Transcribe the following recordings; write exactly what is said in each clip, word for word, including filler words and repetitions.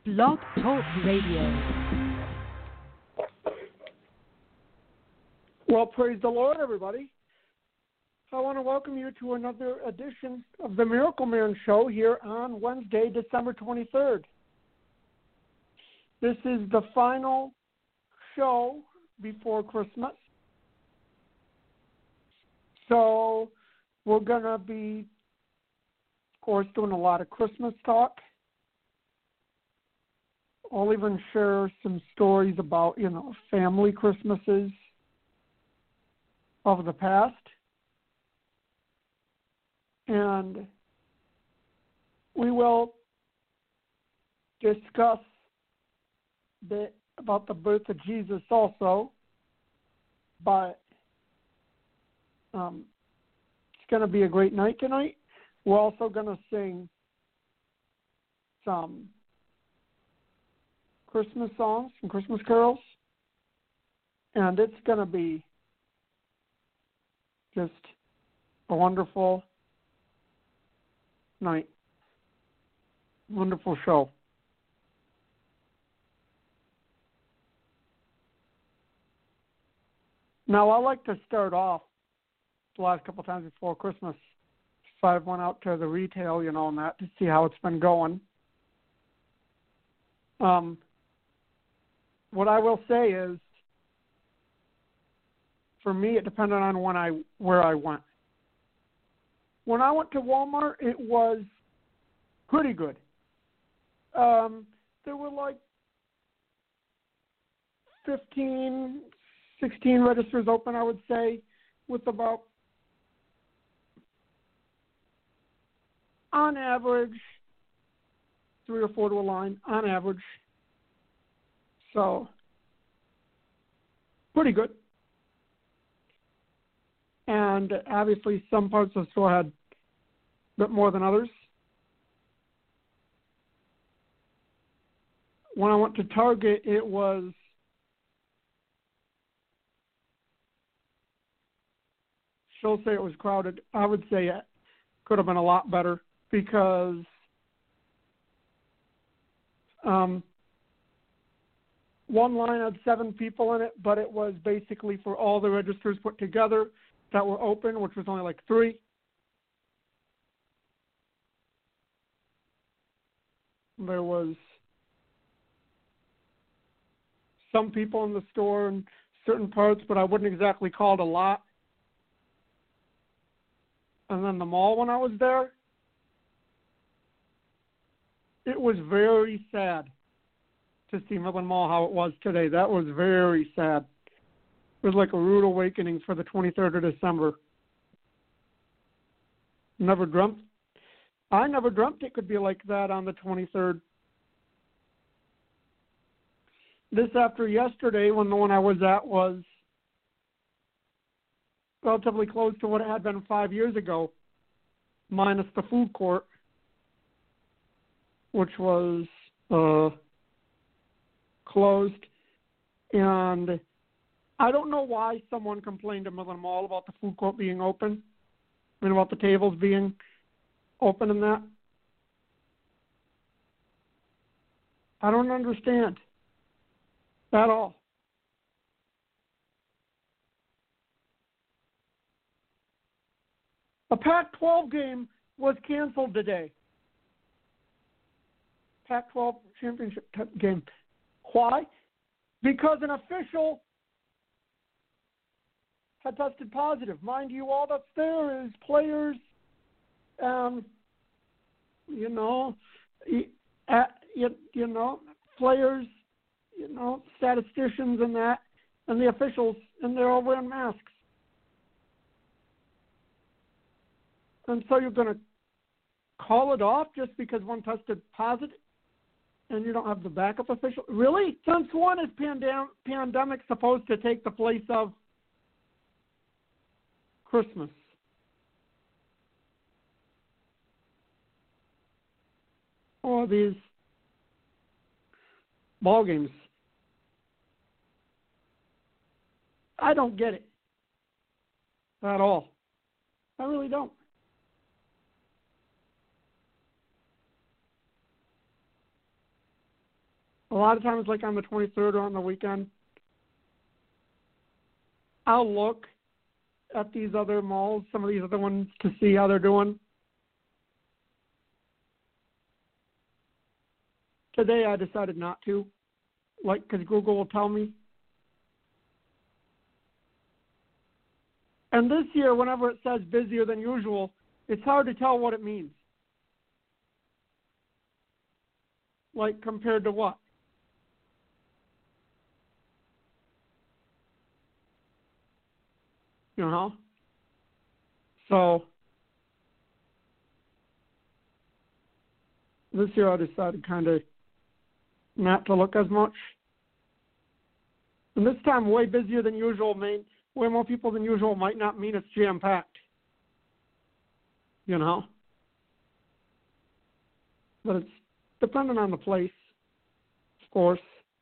Blog Talk Radio. Well, praise the Lord, everybody. I want to welcome you to another edition of the Miracle Man Show here on Wednesday, December twenty-third. This is the final show before Christmas. So we're going to be, of course, doing a lot of Christmas talk. I'll even share some stories about, you know, family Christmases of the past. And we will discuss a bit about the birth of Jesus also, but um, it's going to be a great night tonight. We're also going to sing some Christmas songs, some Christmas carols, and it's going to be just a wonderful night, wonderful show. Now, I like to start off the last couple of times before Christmas. So I went out to the retail, you know, and that to see how it's been going. Um, what I will say is, for me, it depended on when I where I went. When I went to Walmart, it was pretty good. Um, there were like fifteen, sixteen registers open, I would say, with about, on average, three or four to a line, on average. So, pretty good. And obviously some parts of the store had a bit more than others. When I went to Target, it was she'll say it was crowded. I would say it could have been a lot better because um, one line had seven people in it, but it was basically for all the registers put together that were open, which was only like three. There was some people in the store in certain parts, but I wouldn't exactly call it a lot. And then the mall, when I was there, it was very sad to see Midland Mall how it was today. That was very sad. It was like a rude awakening for the twenty-third of December. Never dreamt. I never dreamt it could be like that on the twenty-third. This after yesterday, when the one I was at was relatively close to what it had been five years ago, minus the food court, which was uh, closed. And I don't know why someone complained to Midland Mall about the food court being open and about the tables being open and that. I don't understand at all. A Pac twelve game was canceled today. Pac twelve championship game. Why? Because an official had tested positive. Mind you, all that's there is players, um, you know, you, you know, players, you know, statisticians and that, and the officials, and they're all wearing masks. And so you're going to call it off just because one tested positive and you don't have the backup official? Really? Since when is pandem- pandemic supposed to take the place of Christmas? All these ball games. I don't get it at all. I really don't. a lot of times, like on the twenty-third or on the weekend, I'll look at these other malls, some of these other ones, to see how they're doing. Today I decided not to, like, because Google will tell me. And this year, whenever it says busier than usual, it's hard to tell what it means. Like, compared to what? You know? So, this year I decided kind of not to look as much. And this time, way busier than usual, mean, way more people than usual might not mean it's jam-packed. You know? But it's dependent on the place, of course.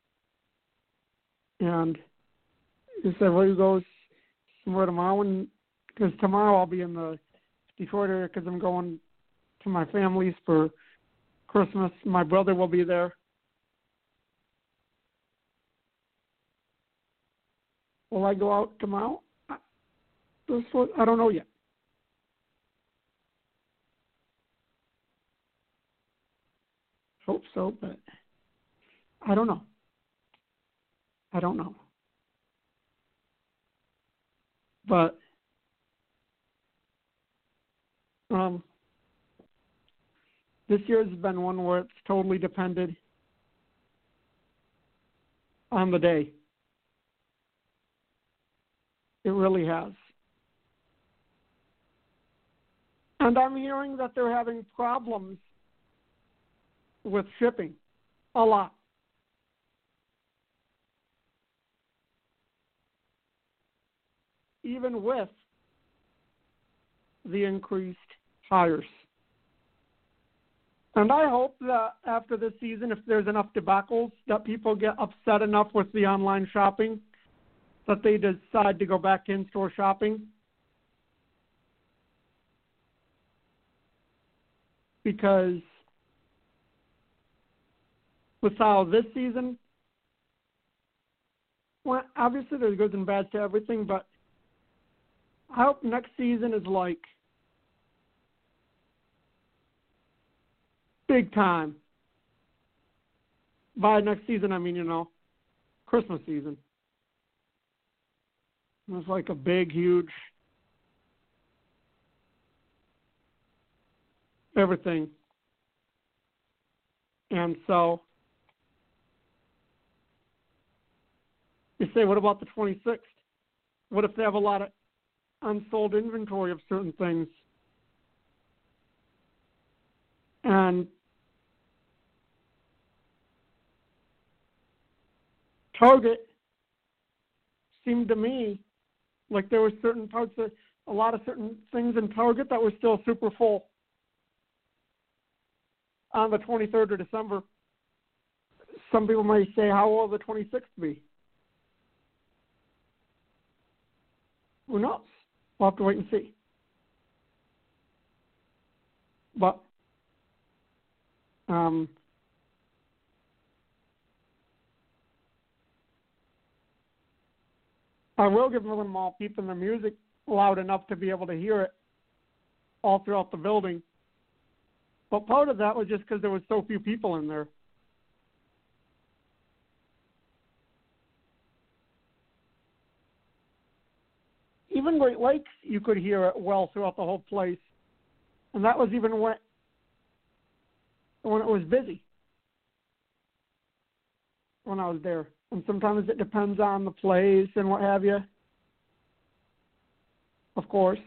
And you said, well, you go somewhere tomorrow, because tomorrow I'll be in the Detroit area because I'm going to my family's for Christmas. My brother will be there. Will I go out tomorrow? This was, I don't know yet. Hope so, but I don't know. I don't know. But um, this year has been one where it's totally depended on the day. It really has. And I'm hearing that they're having problems with shipping a lot. Even with the increased hires. And I hope that after this season, if there's enough debacles, that people get upset enough with the online shopping that they decide to go back to in-store shopping. Because with how this season, well, obviously there's goods and bads to everything, but I hope next season is like big time. By next season, I mean, you know, Christmas season. It's like a big, huge everything. And so you say, what about the twenty-sixth? What if they have a lot of unsold inventory of certain things? And Target seemed to me like there were certain parts of a lot of certain things in Target that were still super full on the twenty-third of December. Some people may say, how will the twenty-sixth be? Who knows? We'll have to wait and see. But um, I will give them all keeping the music loud enough to be able to hear it all throughout the building. But part of that was just because there was so few people in there. Even Great Lakes, you could hear it well throughout the whole place. And that was even when, when it was busy, when I was there. And sometimes it depends on the place and what have you. Of course.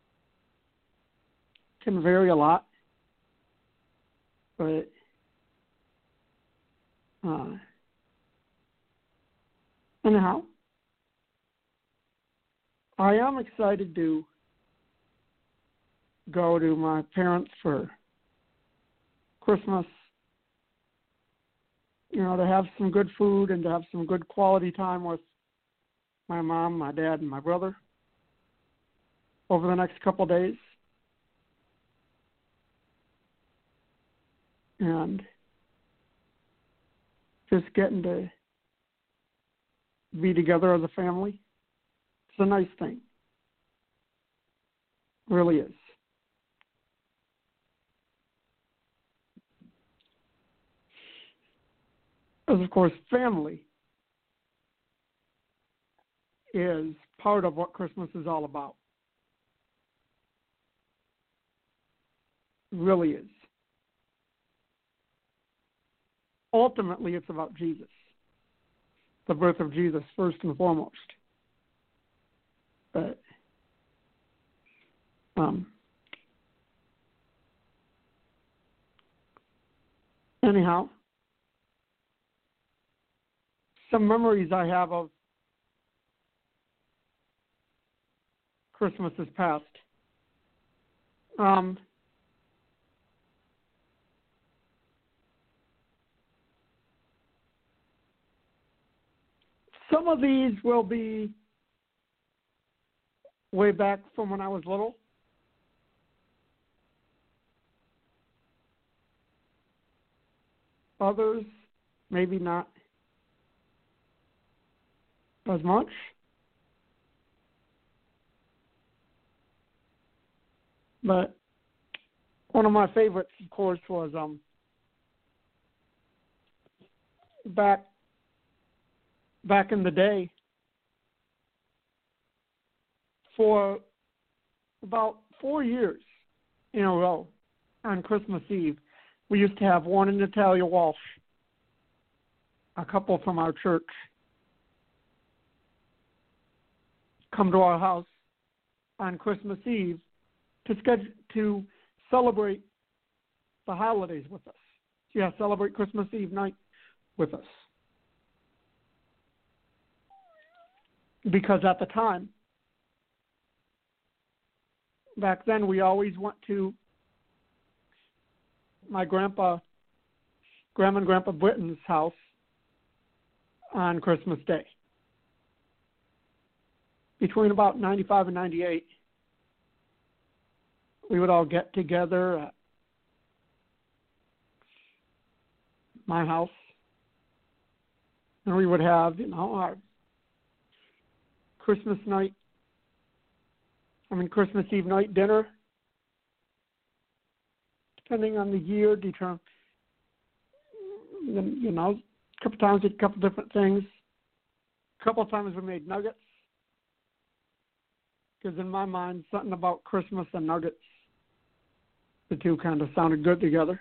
It can vary a lot. But uh, anyhow, I am excited to go to my parents for Christmas. You know, to have some good food and to have some good quality time with my mom, my dad, and my brother over the next couple of days. And just getting to be together as a family. It's a nice thing. It really is. As of course, family is part of what Christmas is all about. It really is. Ultimately, it's about Jesus, the birth of Jesus first and foremost. But um, anyhow, some memories I have of Christmases past. Um, some of these will be way back from when I was little. Others, maybe not as much. But one of my favorites, of course, was um, back back in the day. For about four years in a row on Christmas Eve, we used to have Warren and Natalia Walsh, a couple from our church, come to our house on Christmas Eve to schedule, to celebrate the holidays with us. Yeah, celebrate Christmas Eve night with us. Because at the time, back then, we always went to my grandpa, Grandma and Grandpa Britton's house on Christmas Day. Between about ninety-five and ninety-eight, we would all get together at my house, and we would have, you know, our Christmas night, I mean, Christmas Eve night dinner, depending on the year, determine, you know, a couple times we did a couple different things. A couple of times we made nuggets, because in my mind, something about Christmas and nuggets, the two kind of sounded good together.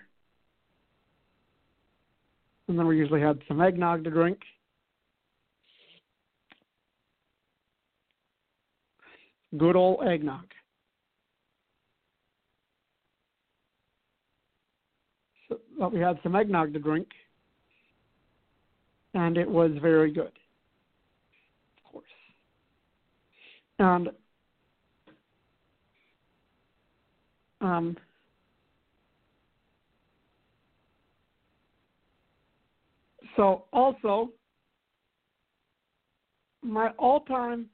And then we usually had some eggnog to drink. Good old eggnog. So but we had some eggnog to drink, and it was very good, of course. And um, so also, my all-time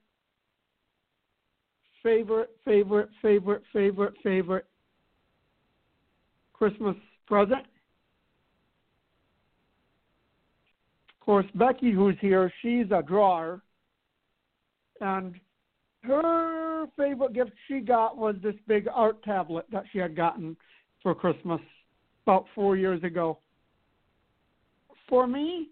favorite, favorite, favorite, favorite, favorite Christmas present. Of course, Becky, who's here, she's a drawer, and her favorite gift she got was this big art tablet that she had gotten for Christmas about four years ago. For me,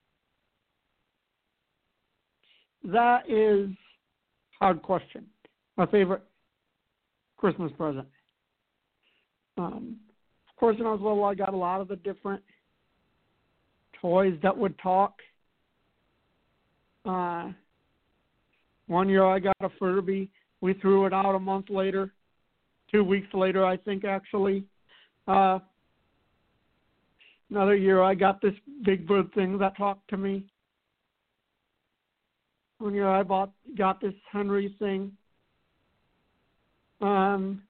that is a hard question. My favorite Christmas present. Um, of course, when I was little, I got a lot of the different toys that would talk. Uh, one year I got a Furby. We threw it out a month later, two weeks later, I think, actually. Uh, another year I got this big bird thing that talked to me. One year I bought got this Henry thing. Um,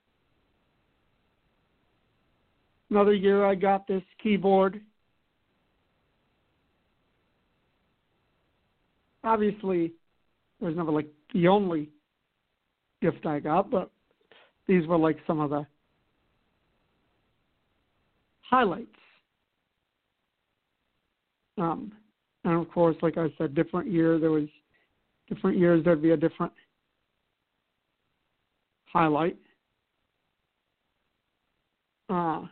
another year I got this keyboard. Obviously, it was never like the only gift I got, but these were like some of the highlights. Um, and of course, like I said, different year there was different years there'd be a different highlight. Uh,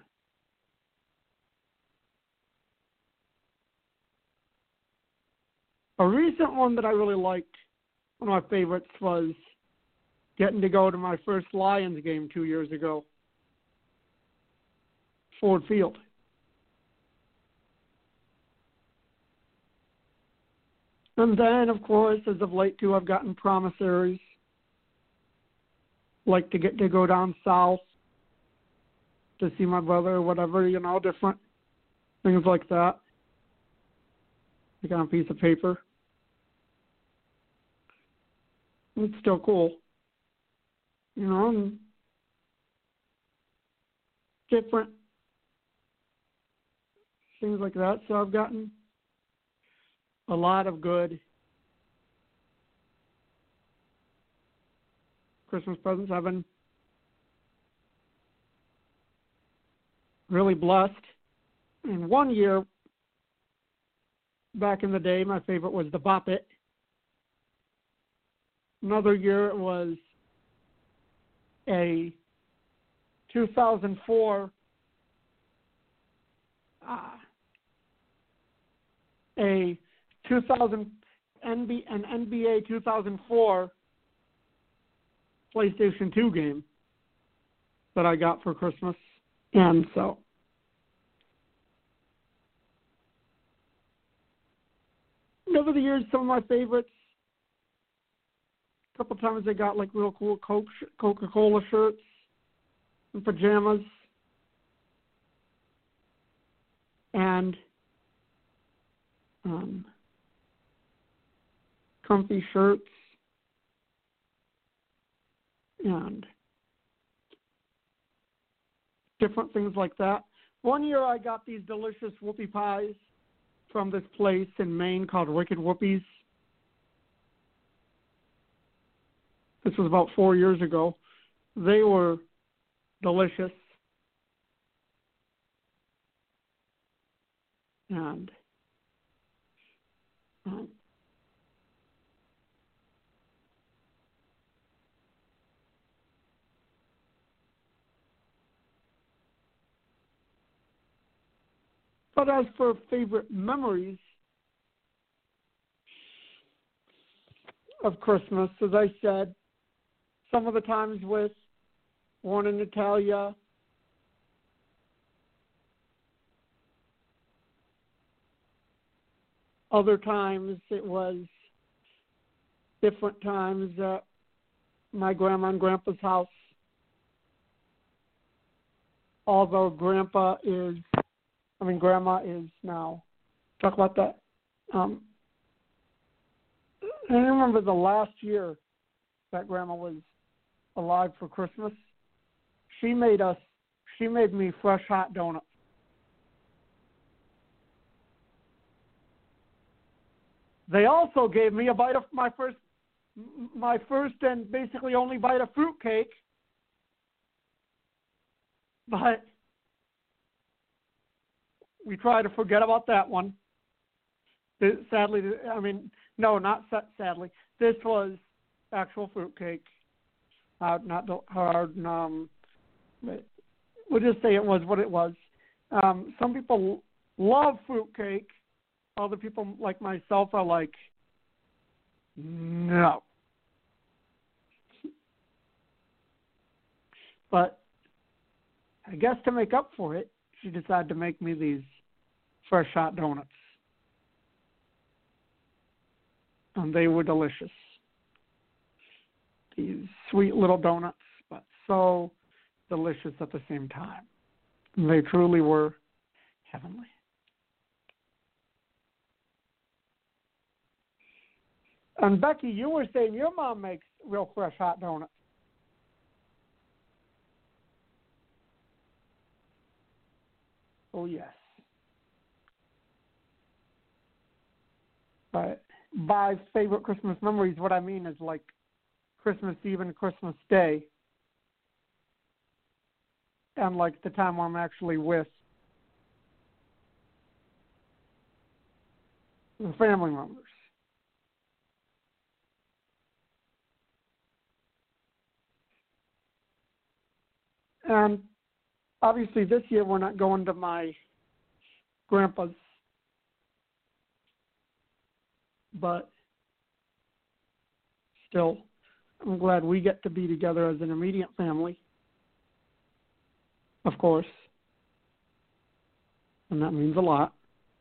a recent one that I really liked, one of my favorites, was getting to go to my first Lions game two years ago, Ford Field. And then, of course, as of late, too, I've gotten promissories, like to get to go down south to see my brother or whatever, you know, different things like that. Like on a piece of paper. It's still cool. You know, and different things like that. So I've gotten a lot of good Christmas presents. I've been really blessed. And one year, back in the day, my favorite was the Bop It. Another year, it was a two thousand four uh, a two thousand N B an N B A two thousand four PlayStation two game that I got for Christmas, and so over the years, some of my favorites. A couple times I got like real cool Coke, Coca-Cola shirts and pajamas, and um, comfy shirts, and different things like that. One year I got these delicious whoopie pies from this place in Maine called Wicked Whoopies. This was about four years ago. They were delicious. And um, but as for favorite memories of Christmas, as I said, some of the times with Warren and Natalia, other times it was different times at my grandma and grandpa's house. Although grandpa is, I mean, grandma is now, talk about that. Um, I remember the last year that grandma was alive for Christmas, she made us, she made me fresh hot donuts. They also gave me a bite of my first, my first and basically only bite of fruitcake, but we try to forget about that one. Sadly, I mean, no, not sadly. This was actual fruitcake. Uh, not hard. Um, we'll just say it was what it was. Um, some people love fruitcake. Other people, like myself, are like, no. But I guess to make up for it, she decided to make me these fresh hot donuts. And they were delicious. These sweet little donuts, but so delicious at the same time. And they truly were heavenly. And Becky, you were saying your mom makes real fresh hot donuts. Oh, yes. But by favorite Christmas memories, what I mean is like Christmas Eve and Christmas Day, and like the time where I'm actually with and family members. And obviously this year we're not going to my grandpa's, but still, I'm glad we get to be together as an immediate family, of course, and that means a lot.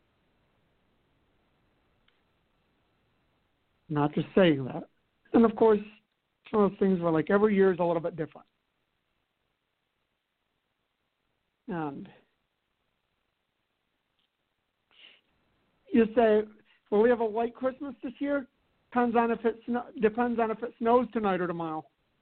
Not just saying that. And of course, it's one of those things where like every year is a little bit different. And you say, will we have a white Christmas this year? Depends on if it snow, depends on if it snows tonight or tomorrow.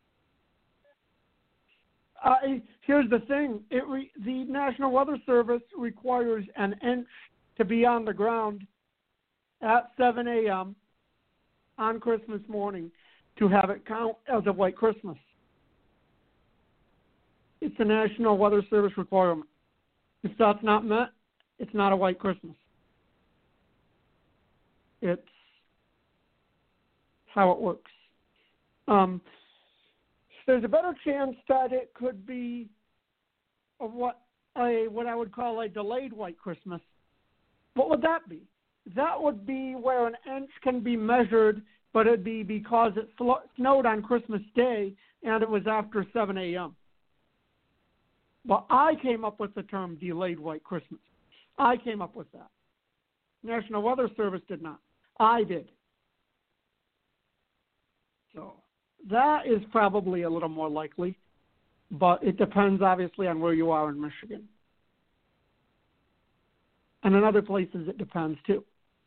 Uh, here's the thing: it re, the National Weather Service requires an inch to be on the ground at seven a.m. on Christmas morning to have it count as a white Christmas. It's a National Weather Service requirement. If that's not met, it's not a white Christmas. It's how it works. Um, there's a better chance that it could be of what a what I would call a delayed white Christmas. What would that be? That would be where an inch can be measured, but it'd be because it sl- snowed on Christmas Day and it was after seven a.m. But I came up with the term delayed white Christmas. I came up with that. National Weather Service did not. I did. So that is probably a little more likely, but it depends obviously on where you are in Michigan. And in other places it depends too.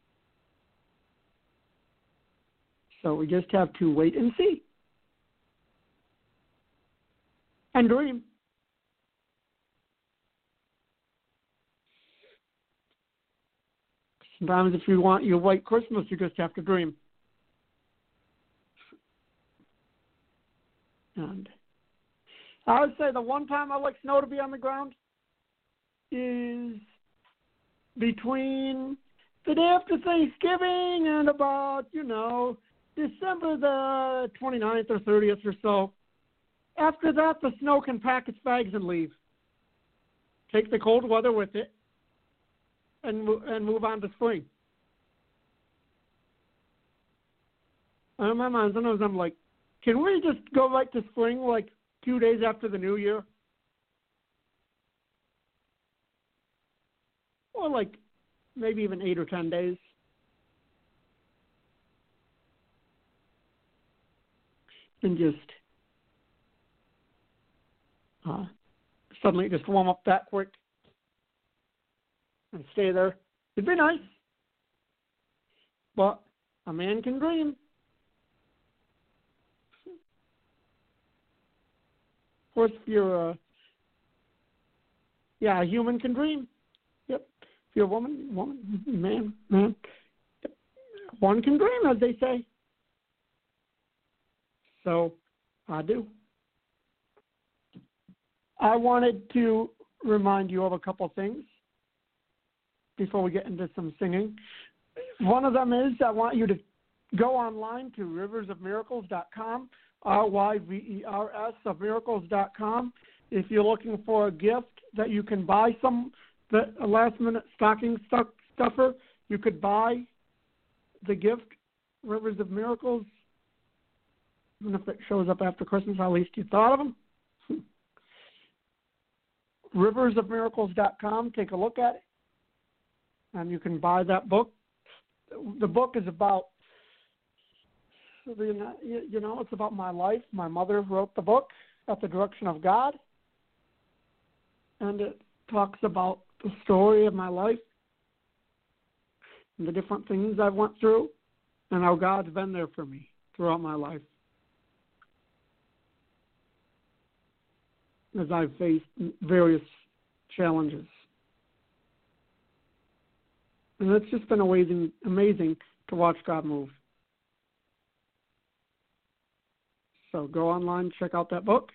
So we just have to wait and see. And dream. Sometimes if you want your white Christmas, you just have to dream. And I would say the one time I like snow to be on the ground is between the day after Thanksgiving and about, you know, December the twenty-ninth or thirtieth or so. After that, the snow can pack its bags and leave. Take the cold weather with it. And and move on to spring. And in my mind, sometimes I'm like, can we just go right to spring like two days after the new year? Or like maybe even eight or ten days. And just uh, suddenly just warm up that quick. And stay there. It'd be nice. But a man can dream. Of course, if you're a, yeah, a human can dream. Yep. If you're a woman, woman, man, man. Yep. One can dream, as they say. So, I do. I wanted to remind you of a couple things before we get into some singing. One of them is I want you to go online to rivers of miracles dot com, R Y V E R S of miracles dot com. If you're looking for a gift that you can buy some, the, a last-minute stocking stuff, stuffer, you could buy the gift, Rivers of Miracles. Even if it shows up after Christmas, at least you thought of them. rivers of miracles dot com, take a look at it. And you can buy that book. The book is about, you know, it's about my life. My mother wrote the book at the direction of God. And it talks about the story of my life and the different things I've went through and how God's been there for me throughout my life as I've faced various challenges. And it's just been amazing, amazing to watch God move. So go online, check out that book.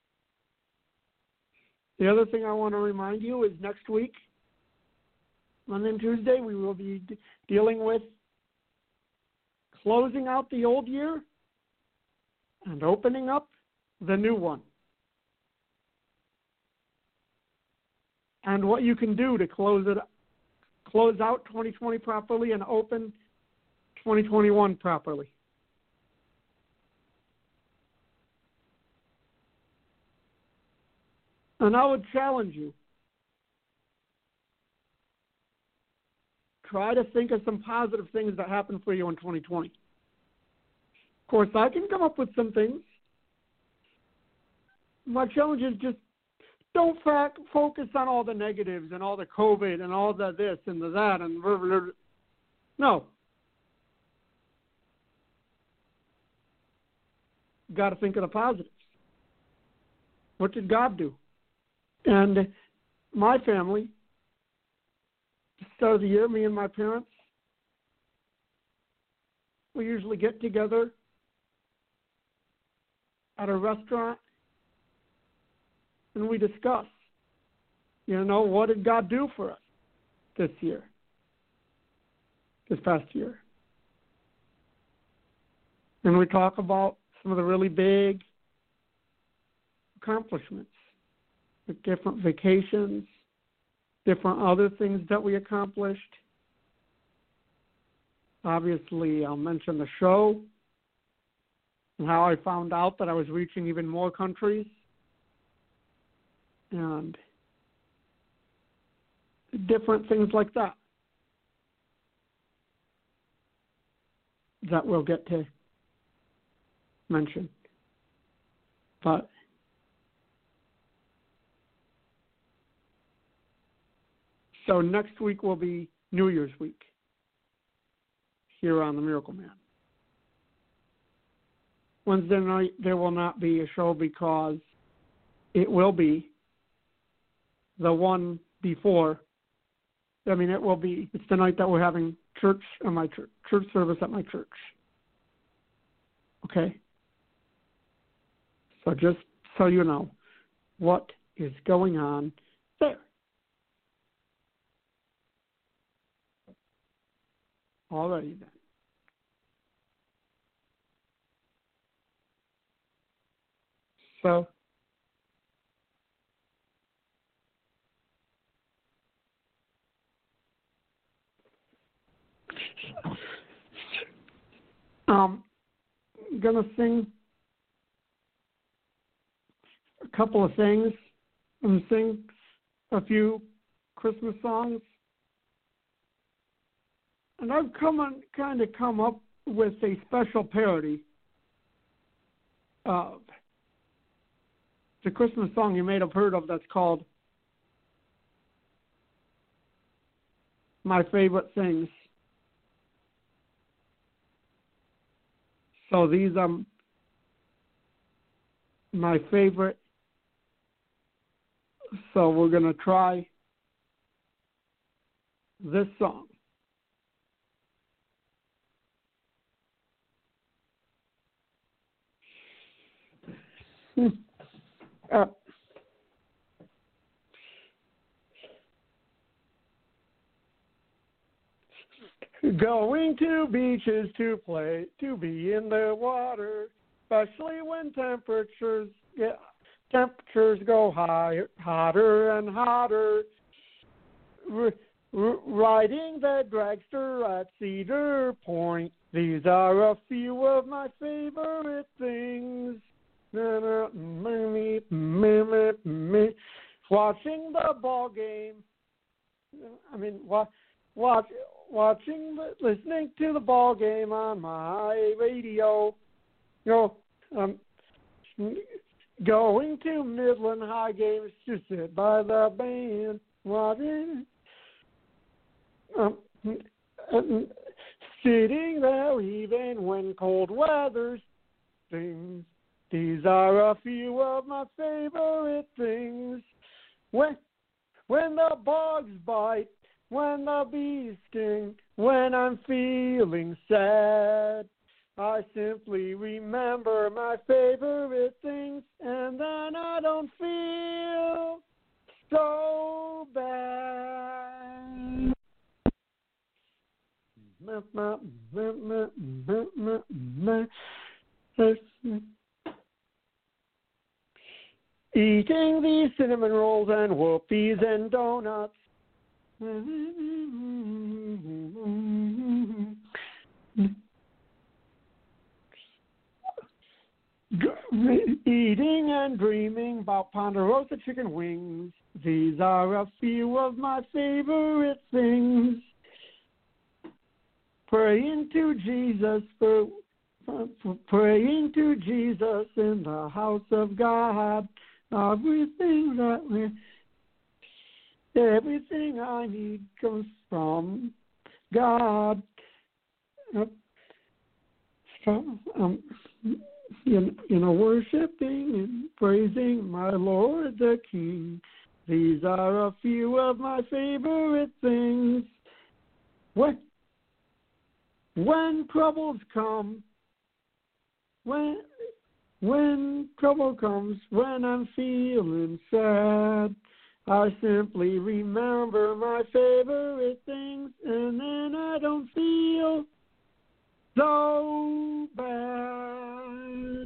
The other thing I want to remind you is next week Monday and Tuesday, we will be d- dealing with closing out the old year and opening up the new one. And what you can do to close it, close out twenty twenty properly and open twenty twenty-one properly. And I would challenge you. Try to think of some positive things that happened for you in twenty twenty. Of course, I can come up with some things. My challenge is just don't fac- focus on all the negatives and all the COVID and all the this and the that and blah, blah, blah. No. Got to think of the positives. What did God do? And my family, start of the year, me and my parents, we usually get together at a restaurant and we discuss, you know, what did God do for us this year, this past year? And we talk about some of the really big accomplishments, the different vacations, different other things that we accomplished. Obviously, I'll mention the show and how I found out that I was reaching even more countries and different things like that that we'll get to mention. But so next week will be New Year's week here on The Miracle Man. Wednesday night there will not be a show because it will be the one before. I mean, it will be, it's the night that we're having church at my church, church service at my church. Okay? So just so you know what is going on there. Alrighty then. So, um, I'm gonna sing a couple of things. I'm gonna sing a few Christmas songs. And I've come on, kind of come up with a special parody of the Christmas song you may have heard of that's called My Favorite Things. So these are my favorite. So we're going to try this song. Uh, going to beaches to play, to be in the water, especially when temperatures get temperatures go higher, hotter and hotter. R- r- riding the dragster at Cedar Point. These are a few of my favorite things. Watching the ball game. I mean, watch, watch, watching, the, listening to the ball game on my radio. You know, um, going to Midland High games to sit by the band, watching, um, um, sitting there even when cold weather stings. These are a few of my favorite things. When when the bugs bite, when the bees sting, when I'm feeling sad, I simply remember my favorite things, and then I don't feel so bad. Eating these cinnamon rolls and whoopies and donuts. Eating and dreaming about Ponderosa chicken wings. These are a few of my favorite things. Praying to Jesus for, for praying to Jesus in the house of God. Everything that we, everything I need comes from God. So, um, you, you know, worshiping and praising my Lord the King. These are a few of my favorite things. When, when troubles come, when when trouble comes, when I'm feeling sad, I simply remember my favorite things, and then I don't feel so bad.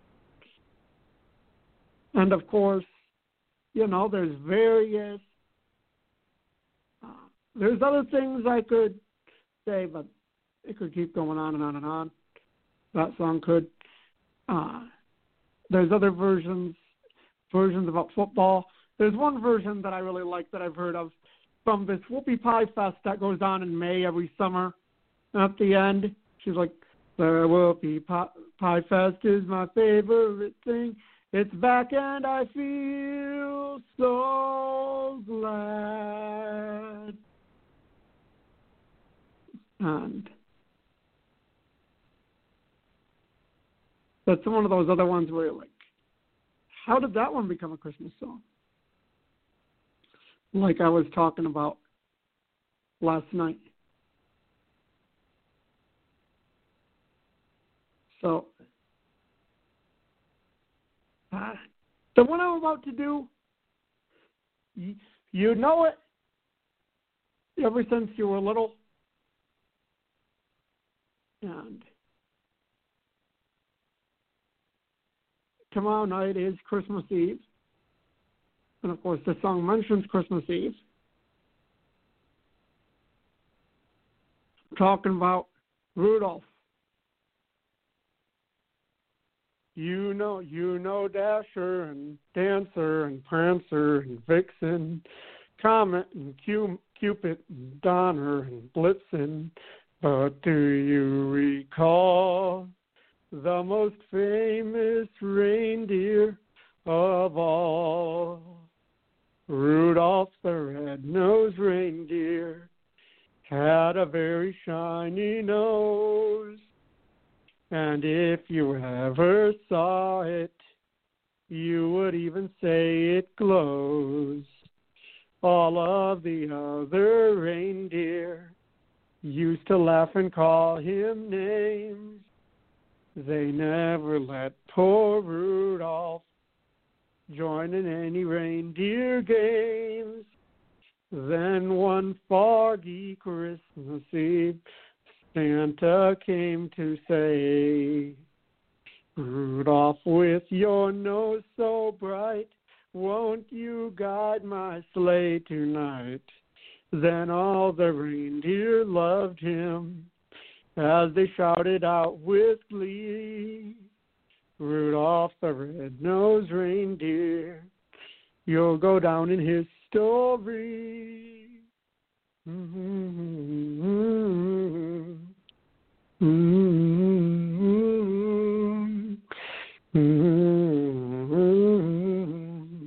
And of course, you know, there's various, uh, there's other things I could say, but it could keep going on and on and on. That song could. Uh, there's other versions, versions about football. There's one version that I really like that I've heard of from this Whoopie Pie Fest that goes on in May every summer. And at the end, she's like, the Whoopie Pie Fest is my favorite thing. It's back and I feel so glad. And that's one of those other ones where you're like, how did that one become a Christmas song? Like I was talking about last night. So, uh, the one I'm about to do, you, you know it ever since you were little. And tomorrow night is Christmas Eve. And of course, the song mentions Christmas Eve. I'm talking about Rudolph. You know, you know Dasher and Dancer and Prancer and Vixen, Comet and Cupid and Donner and Blitzen. But do you recall the most famous reindeer of all? Rudolph the red-nosed reindeer had a very shiny nose. And if you ever saw it, you would even say it glows. All of the other reindeer used to laugh and call him names. They never let poor Rudolph join in any reindeer games. Then one foggy Christmas Eve, Santa came to say, Rudolph, with your nose so bright, won't you guide my sleigh tonight? Then all the reindeer loved him as they shouted out with glee, Rudolph the red-nosed reindeer, you'll go down in history. Mm-hmm. Mm-hmm. Mm-hmm.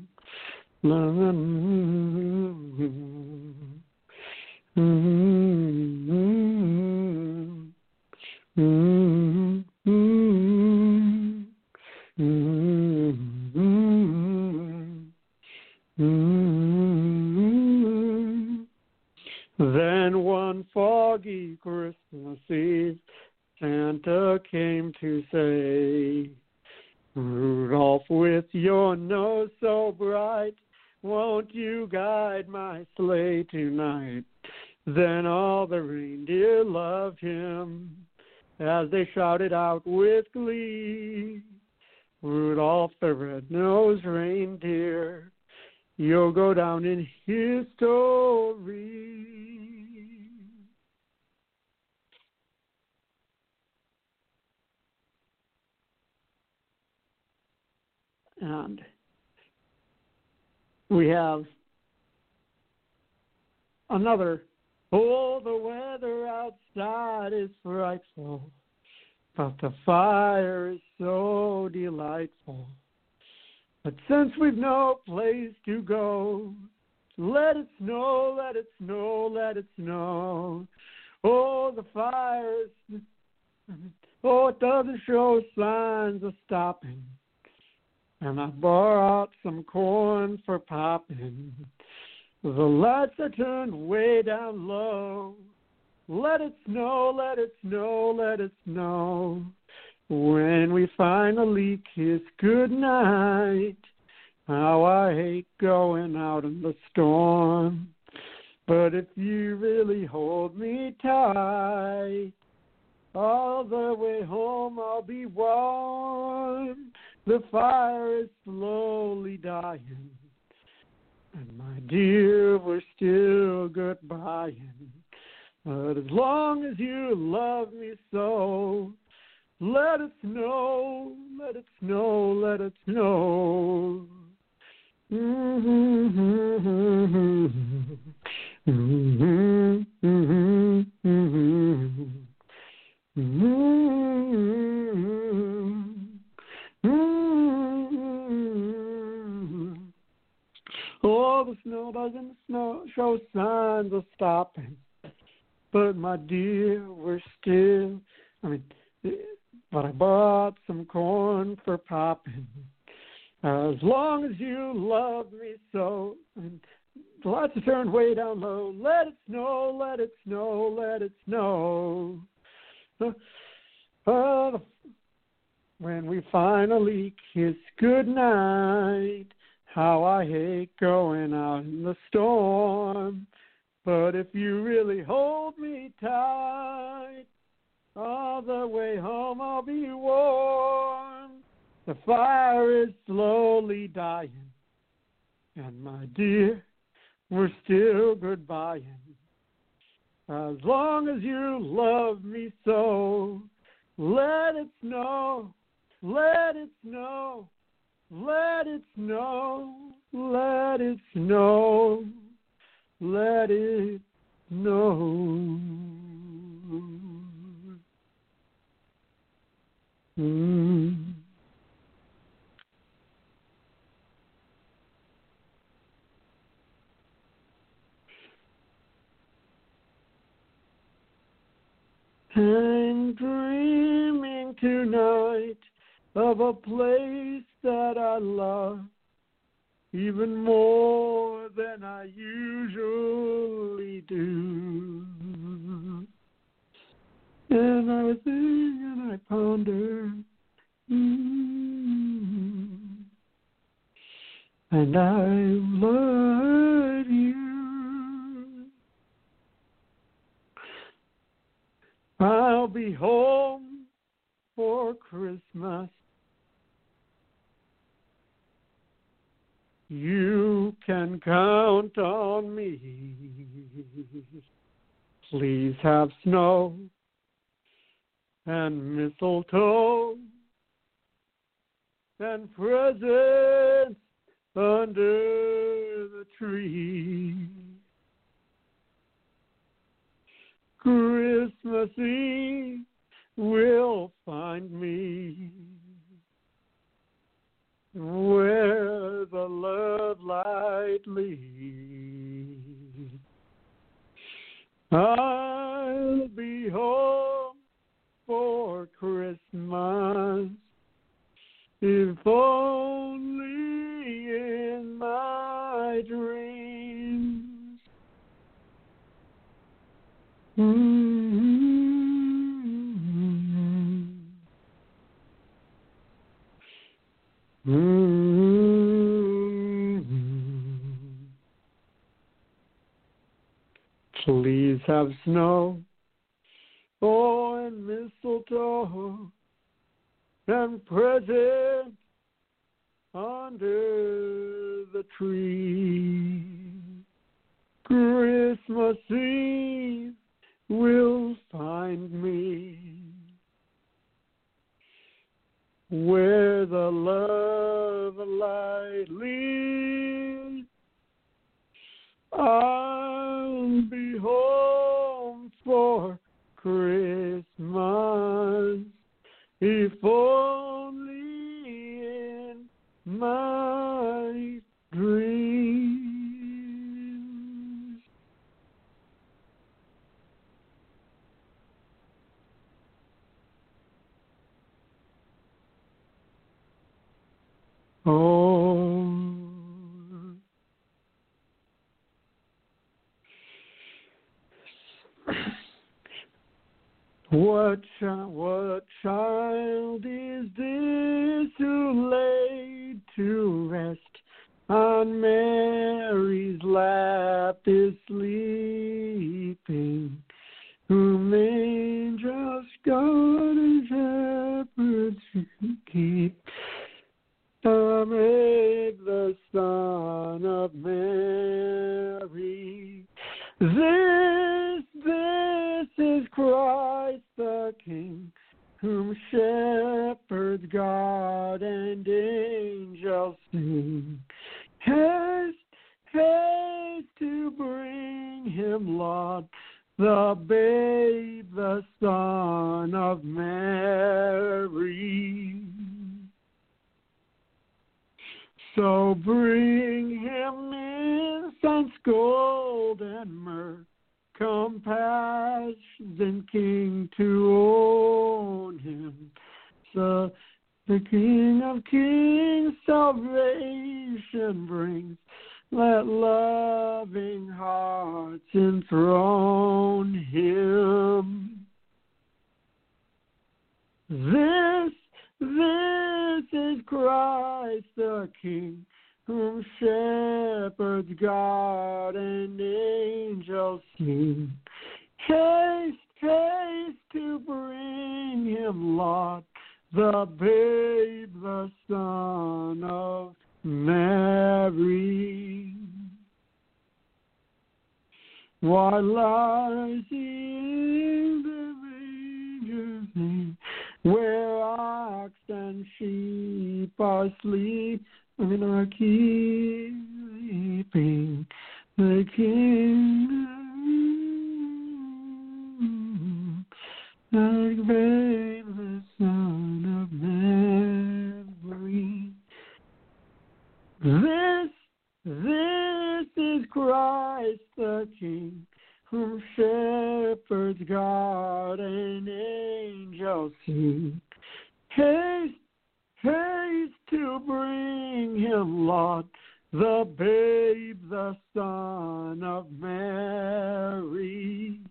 Then one foggy Christmas Eve, Santa came to say, Rudolph, with your nose so bright, won't you guide my sleigh tonight? Then all the reindeer loved him as they shouted out with glee, Rudolph the red-nosed reindeer, you'll go down in history. And we have another, oh, the weather outside is frightful, but the fire is so delightful. But since we've no place to go, let it snow, let it snow, let it snow. Oh, the fire is, oh, it doesn't show signs of stopping. And I brought some corn for popping. The lights are turned way down low. Let it snow, let it snow, let it snow. When we finally kiss goodnight, how I hate going out in the storm. But if you really hold me tight, all the way home I'll be warm. The fire is slowly dying, and my dear, we're still goodbying. But as long as you love me so, let it snow, let it snow, let it snow. Mm-hmm, mm-hmm, mm-hmm, mm-hmm, mm-hmm, mm-hmm. Oh, the snow doesn't snow, show signs of stopping. But my dear, we're still, I mean, but I bought some corn for popping. As long as you love me so, and the lights are turned way down low. Let it snow, let it snow, let it snow. Uh, uh, when we finally kiss goodnight, how I hate going out in the storm. But if you really hold me tight, all the way home I'll be warm. The fire is slowly dying, and my dear, we're still goodbying. As long as you love me so, let it snow, let it snow, let it snow, let it snow, let it snow. Mm. I'm dreaming tonight of a place that I love even more than I usually do. And I was thinking and I ponder, mm, and I love you. I'll be home for Christmas. You can count on me. Please have snow and mistletoe and presents under the tree. Christmas Eve will find me where the love light leads. I'll be home for Christmas, if only in my dreams. Mm-hmm. Mm-hmm. Please of snow, oh, and mistletoe, and presents under the tree. Christmas Eve will find me where the love light leads. I'll be home for Christmas, if only in my dreams. Oh, what child, what child is this who laid to rest on Mary's lap is sleeping, whom angels guard and shepherds keep? Amid the Son of Mary, this, this is Christ the King, whom shepherds guard and angels sing. Haste, haste to bring him, Lord, the babe, the Son of Mary. So bring him incense, gold, and myrrh, compassion, King, to own him. So the King of Kings salvation brings. Let loving hearts enthrone him. This This is Christ the King, whom shepherds guard and angels sing. Haste, haste to bring him, Lord, the babe, the Son of Mary. What lies in the manger's name, where ox and sheep are asleep and are keeping the King, the babe, the Son of Mary. This, this is Christ the King, whom shepherds guard and angels sing. Haste, haste to bring him, Lord, the babe, the Son of Mary.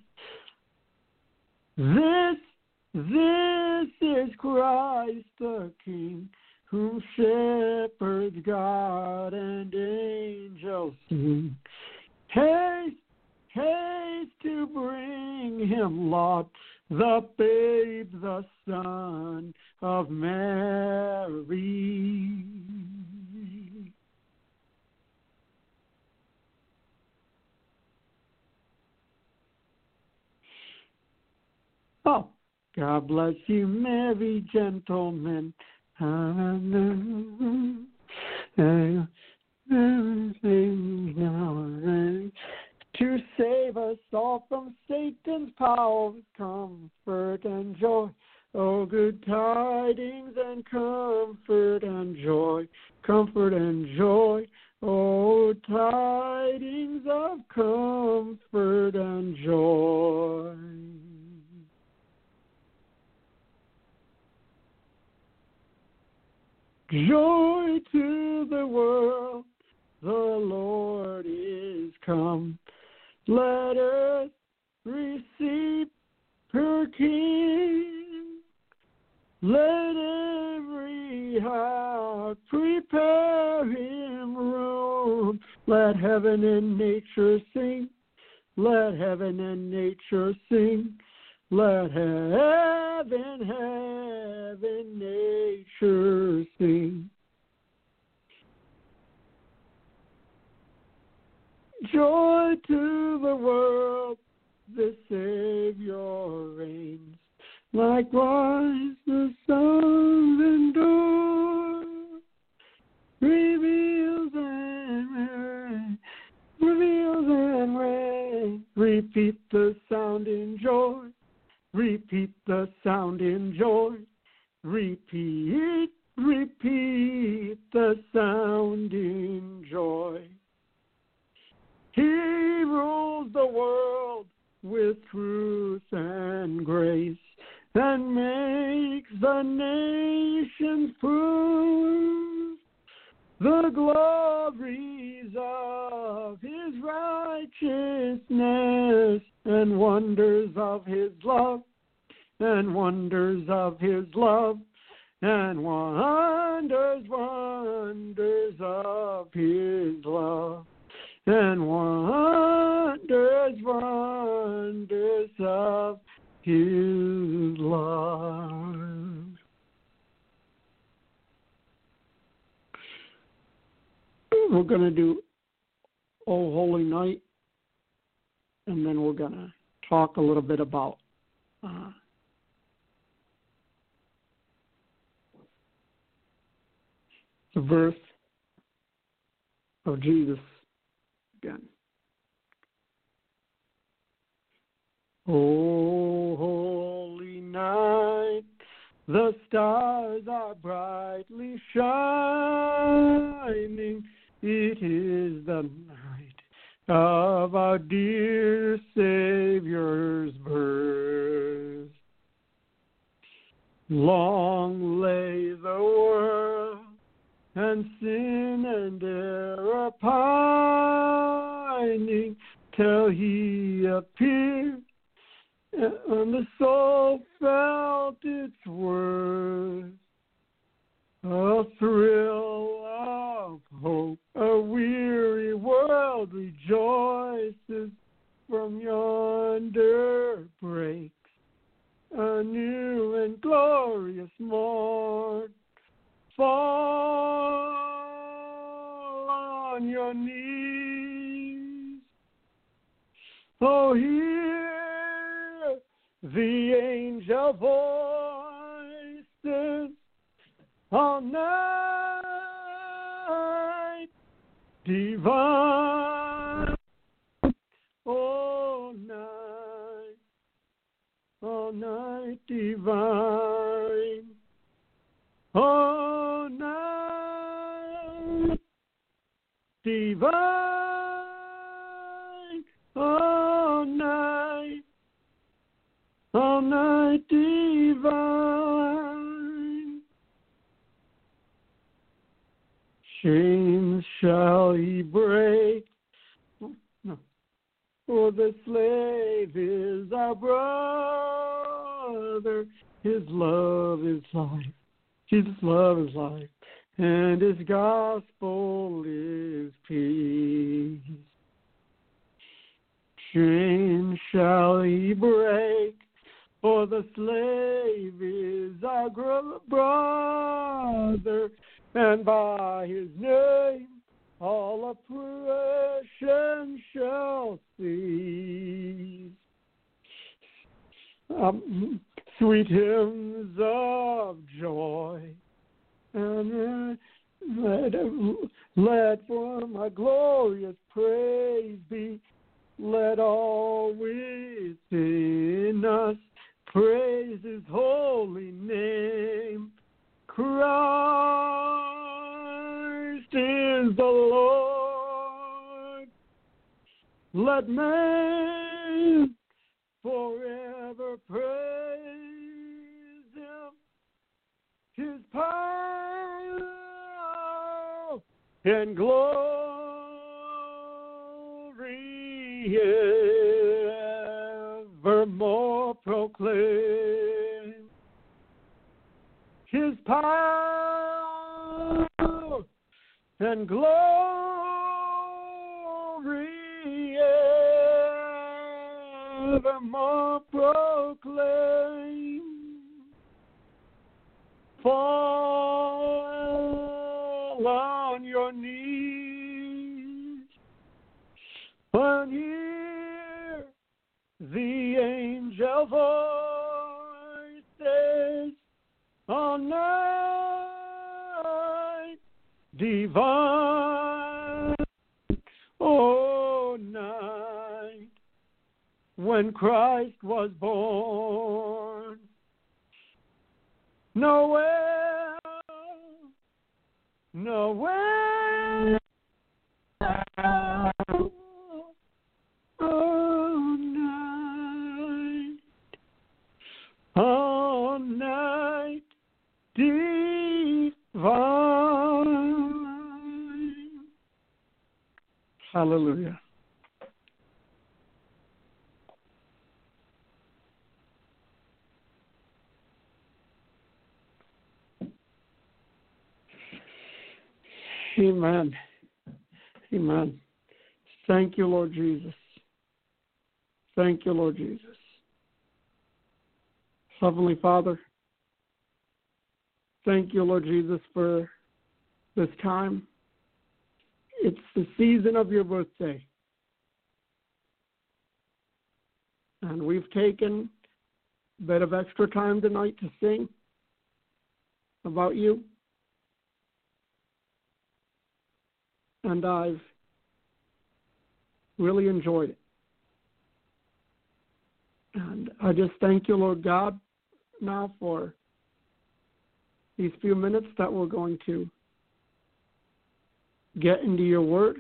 This, this is Christ the King, whom shepherds guard and angels sing. Haste, haste to bring him, Lord, the babe, the Son of Mary. Oh, God bless you, merry gentlemen. To save us all from Satan's power, comfort and joy. Oh, good tidings and comfort and joy, comfort and joy. Oh, tidings of comfort and joy. Joy to the world, the Lord is come. Let earth receive her King. Let every heart prepare him room. Let heaven and nature sing. Let heaven and nature sing. Let heaven, heaven, nature sing. Joy to the world, the Savior reigns. Likewise the sun endures, reveals and reigns, reveals and reigns. Repeat the sound in joy, repeat the sound in joy, repeat, repeat the sound in joy. He rules the world with truth and grace, and makes the nations prove the glories of his righteousness, and wonders of his love, and wonders of his love, and wonders, wonders of his love, and wonders, wonders of his love. We're going to do O Holy Night, and then we're going to talk a little bit about uh, the birth of Jesus again. O holy night, the stars are brightly shining. It is the night of our dear Savior's birth. Long lay the world, and sin and error pining, till he appeared, and the soul felt its worth. A thrill of hope, a weary world rejoices, from yonder breaks a new and glorious morn. Fall on your knees, oh, hear the angel voices. All night divine, all night, all night divine, all night divine, all night, all night divine. Chains shall he break, no. For the slave is our brother. His love is life, Jesus' love is life, and his gospel is peace. Chains shall he break, for the slave is our brother, and by his name all oppression shall cease. Um, sweet hymns of joy, and let, let for my glorious praise be, let all within us praise his holy name. Christ is the Lord. Let men forever praise him. His power and glory evermore proclaim. His power and glory evermore proclaim. Fall on your knees and hear the angel voices on night divine. Oh, night when Christ was born. Nowhere, nowhere. Oh, night, oh, night divine. Hallelujah. Amen. Amen. Thank you, Lord Jesus. Thank you, Lord Jesus. Heavenly Father, thank you, Lord Jesus, for this time. It's the season of your birthday. And we've taken a bit of extra time tonight to sing about you. And I've really enjoyed it. And I just thank you, Lord God, now for these few minutes that we're going to get into your word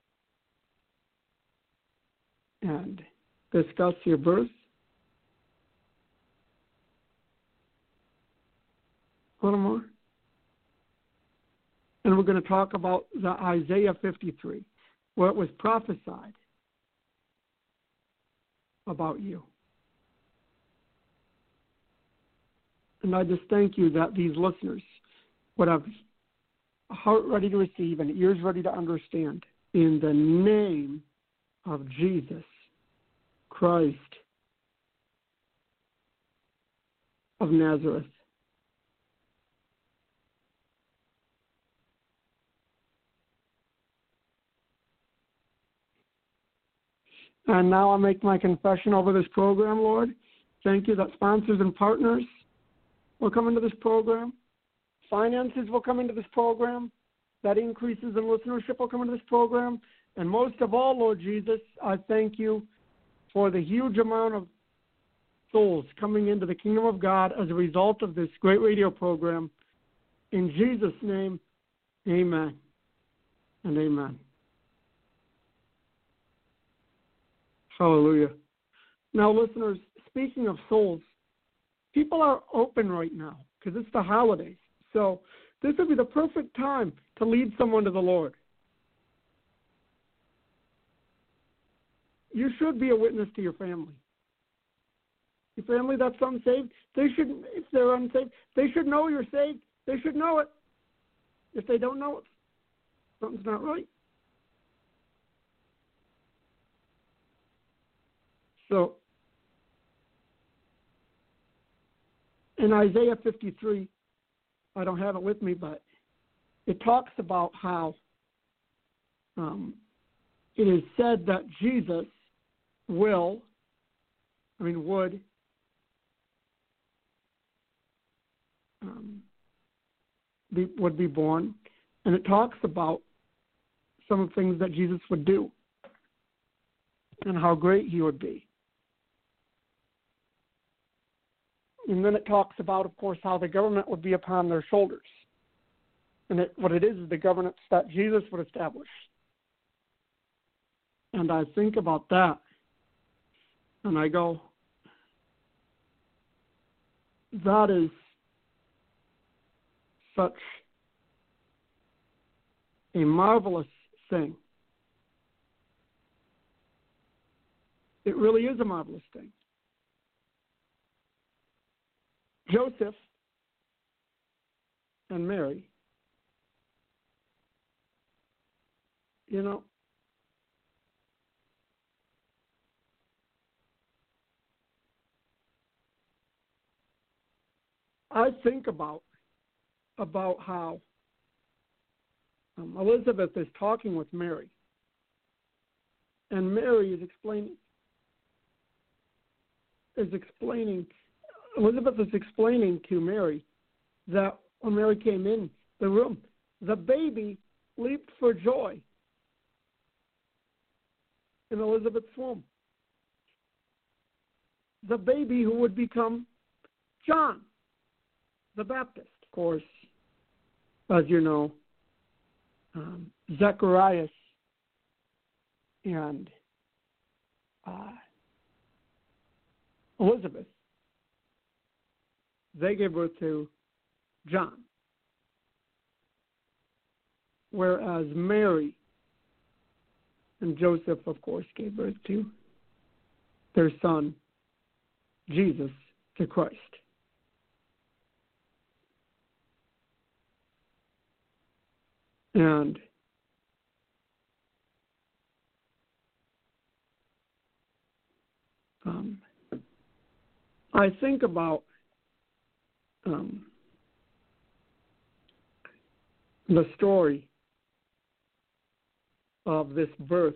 and discuss your birth. A little more. And we're going to talk about the Isaiah fifty-three, where it was prophesied about you. And I just thank you that these listeners would have a heart ready to receive and ears ready to understand. In the name of Jesus Christ of Nazareth. And now I make my confession over this program, Lord. Thank you that sponsors and partners will come into this program. Finances will come into this program. That increases in listenership will come into this program. And most of all, Lord Jesus, I thank you for the huge amount of souls coming into the kingdom of God as a result of this great radio program. In Jesus' name, amen and amen. Hallelujah. Now, listeners, speaking of souls, people are open right now because it's the holidays. So this would be the perfect time to lead someone to the Lord. You should be a witness to your family. Your family that's unsaved, they should, if they're unsaved, they should know you're saved. They should know it. If they don't know it, something's not right. So, in Isaiah fifty-three, I don't have it with me, but it talks about how um, it is said that Jesus will, I mean, would, um, be, would be born, and it talks about some of the things that Jesus would do and how great he would be. And then it talks about, of course, how the government would be upon their shoulders. And it, what it is is the governance that Jesus would establish. And I think about that, and I go, that is such a marvelous thing. It really is a marvelous thing. Joseph and Mary, you know, I think about about how um, Elizabeth is talking with Mary, and Mary is explaining is explaining Elizabeth is explaining to Mary that when Mary came in the room, the baby leaped for joy in Elizabeth's womb. The baby who would become John the Baptist. Of course, as you know, um, Zacharias and uh, Elizabeth, they gave birth to John, whereas Mary and Joseph, of course, gave birth to their son, Jesus, the Christ. And um, I think about um, the story of this birth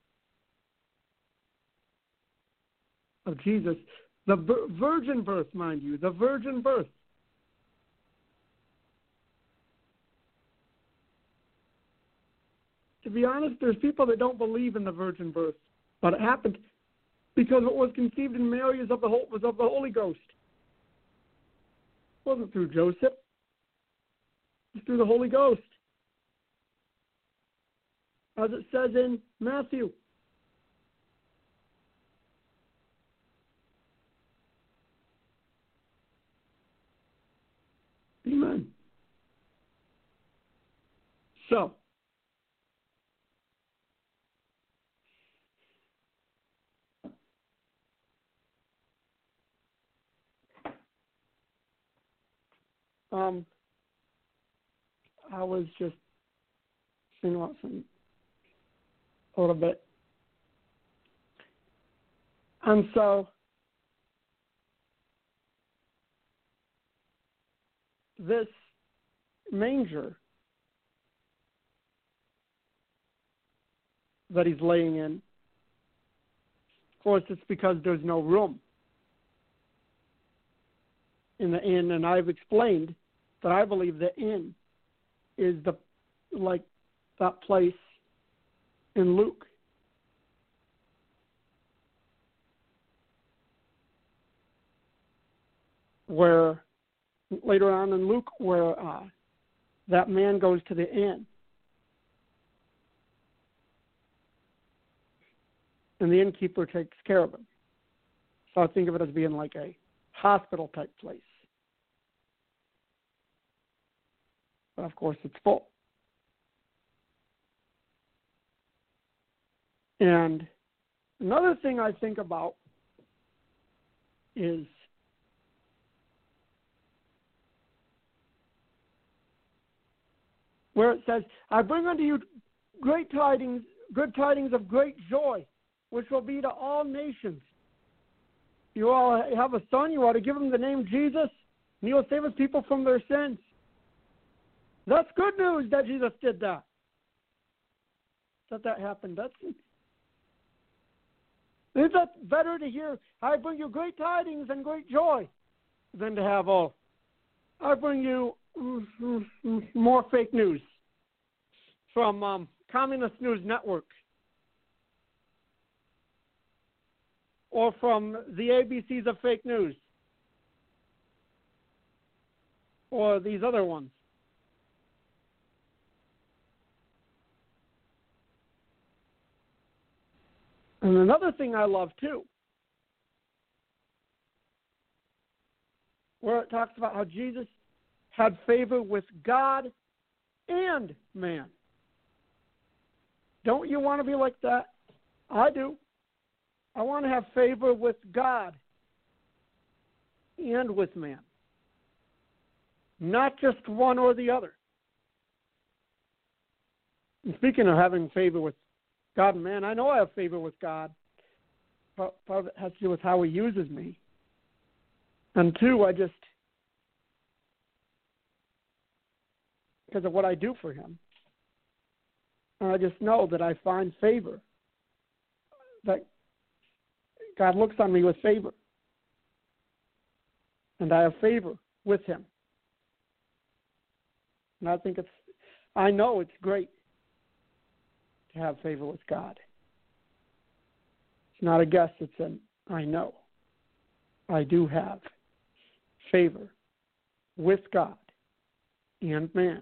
of Jesus, the virgin birth, mind you, the virgin birth. To be honest, there's people that don't believe in the virgin birth, but it happened because what was conceived in Mary is of the was of the Holy Ghost. It wasn't through Joseph. It was through the Holy Ghost. As it says in Matthew. Amen. So, um, I was just thinking about some a little bit. And so this manger that he's laying in, of course, it's because there's no room in the inn, and I've explained that I believe the inn is the like that place in Luke where later on in Luke where uh, that man goes to the inn and the innkeeper takes care of him. So I think of it as being like a hospital type place. But of course it's full. And another thing I think about is where it says, I bring unto you great tidings, good tidings of great joy, which will be to all nations. You all have a son, you ought to give him the name Jesus, and he will save his people from their sins. That's good news that Jesus did that. That that happened. That's Isn't that better to hear, I bring you great tidings and great joy, than to have all, I bring you more fake news from um, Communist News Network or from the A B Cs of fake news or these other ones. And another thing I love too, where it talks about how Jesus had favor with God and man. Don't you want to be like that? I do. I want to have favor with God and with man. Not just one or the other. And speaking of having favor with God and man, I know I have favor with God. Part of it has to do with how he uses me. And two, I just, because of what I do for him. And I just know that I find favor, that God looks on me with favor. And I have favor with him. And I think it's, I know it's great to have favor with God. It's not a guess, it's an I know. I do have favor with God and man.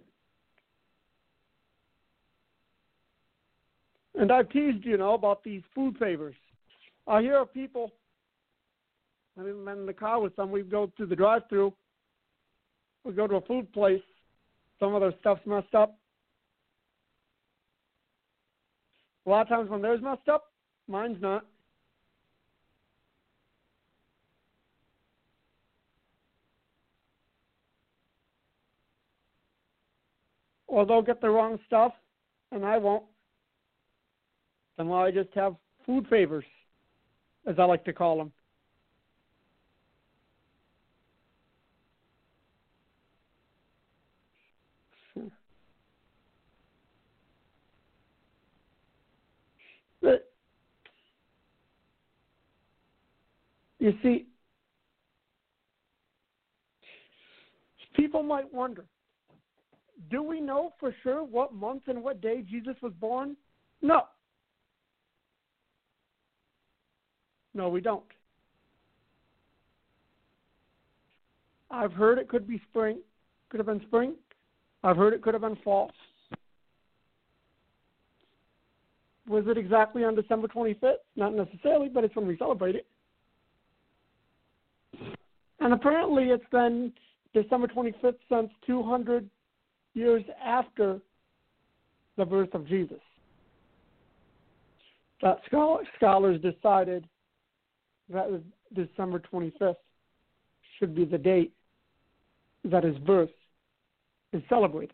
And I've teased, you know, about these food favors. I hear of people, I've been in the car with some, we go through the drive-thru, we go to a food place, some of their stuff's messed up. A lot of times when theirs messed up, mine's not. Or they'll get the wrong stuff, and I won't. Then well, I just have food favors, as I like to call them. But you see, people might wonder, do we know for sure what month and what day Jesus was born? No. No, we don't. I've heard it could be spring. Could have been spring. I've heard it could have been fall. Was it exactly on December twenty-fifth? Not necessarily, but it's when we celebrate it. And apparently it's been December twenty-fifth since two hundred years after the birth of Jesus. That scholars decided that December twenty-fifth should be the date that his birth is celebrated.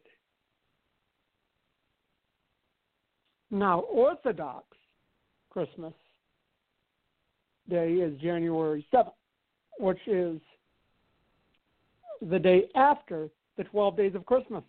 Now, Orthodox Christmas Day is January seventh, which is the day after the twelve days of Christmas.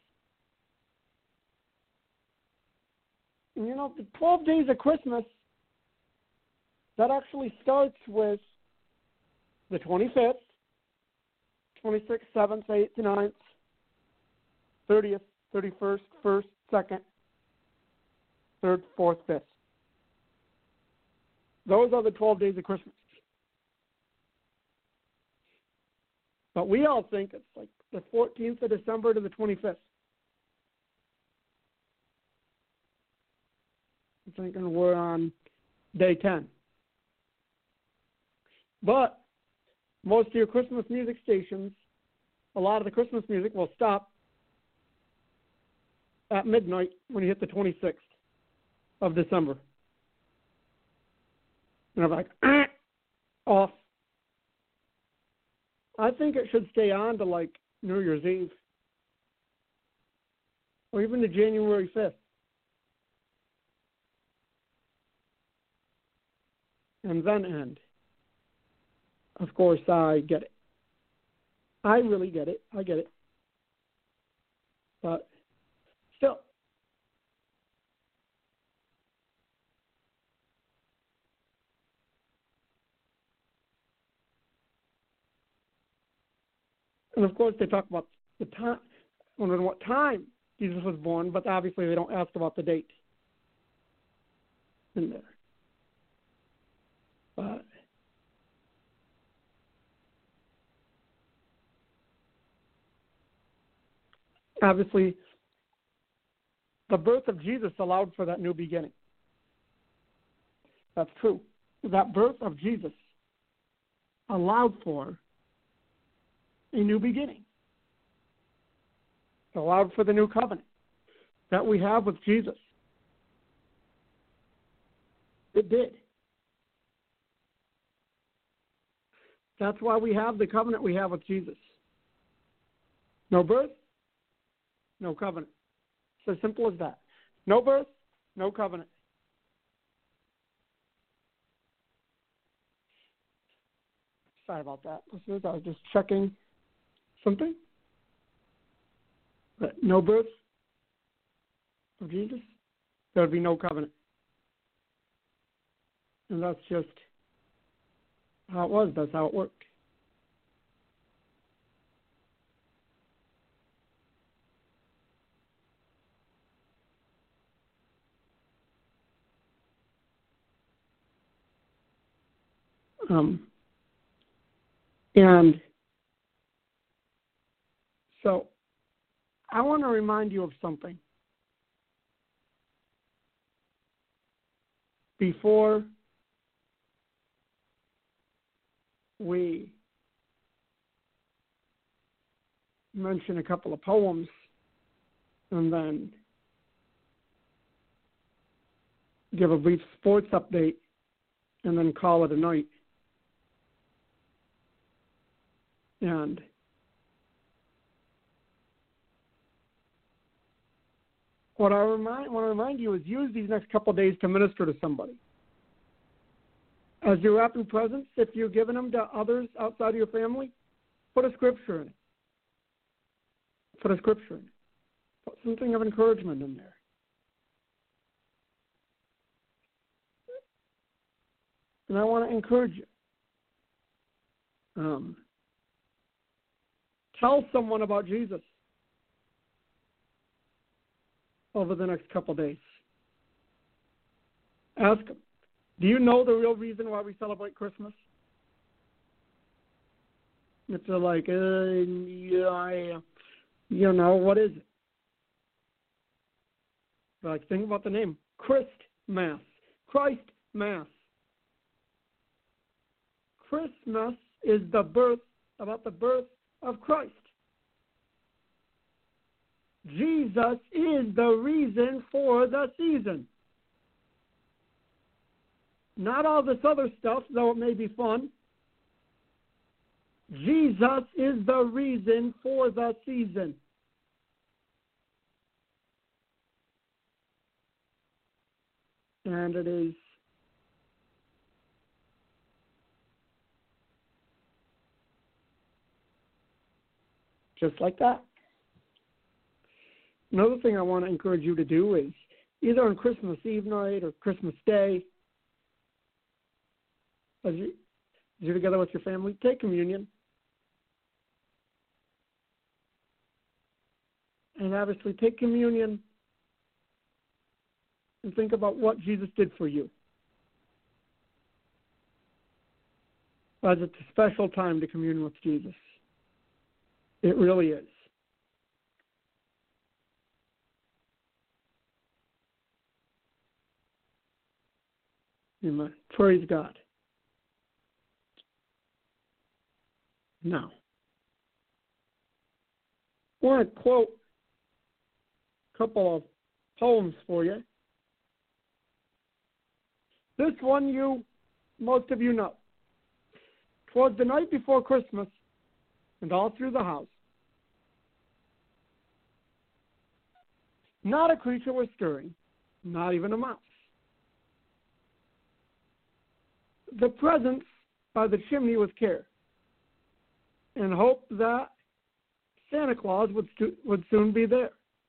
And you know, the twelve days of Christmas, that actually starts with the twenty-fifth, twenty-sixth, seventh, eighth, ninth, thirtieth, thirty-first, first, second, third, fourth, fifth. Those are the twelve days of Christmas. But we all think it's like the fourteenth of December to the twenty-fifth. I'm thinking we're on day ten. But most of your Christmas music stations, a lot of the Christmas music will stop at midnight when you hit the twenty-sixth of December. And I'm like, eh, off. I think it should stay on to like New Year's Eve or even to January fifth. And then end. Of course, I get it. I really get it. I get it. But still. And of course, they talk about the time, wondering what time Jesus was born, but obviously they don't ask about the date in there. But obviously, the birth of Jesus allowed for that new beginning. That's true. That birth of Jesus allowed for a new beginning. It allowed for the new covenant that we have with Jesus. It did. That's why we have the covenant we have with Jesus. No birth, no covenant. It's as simple as that. No birth, no covenant. Sorry about that. I was just checking something. But no birth, of Jesus, there would be no covenant. And that's just how it was. That's how it worked. Um, and so I want to remind you of something. Before we mention a couple of poems and then give a brief sports update and then call it a night. And what I remind, want to remind you is use these next couple of days to minister to somebody. As you're wrapping presents, if you're giving them to others outside of your family, put a scripture in it. Put a scripture in it. Put something of encouragement in there. And I want to encourage you. Um, tell someone about Jesus over the next couple of days. Ask them, do you know the real reason why we celebrate Christmas? If they're like, uh, yeah, you know, what is it? Like, think about the name, Christmas, Christ Mass. Christmas is the birth, about the birth of Christ. Jesus is the reason for the season. Not all this other stuff, though it may be fun. Jesus is the reason for the season. And it is just like that. Another thing I want to encourage you to do is either on Christmas Eve night or Christmas Day, as you, as you're together with your family, take communion. And obviously take communion and think about what Jesus did for you. As it's a special time to commune with Jesus. It really is. Amen. Praise God. Now, I want to quote a couple of poems for you. This one you, most of you know. "'Twas the night before Christmas, and all through the house, not a creature was stirring, not even a mouse. The presents by the chimney with care, and hope that Santa Claus would, stu- would soon be there.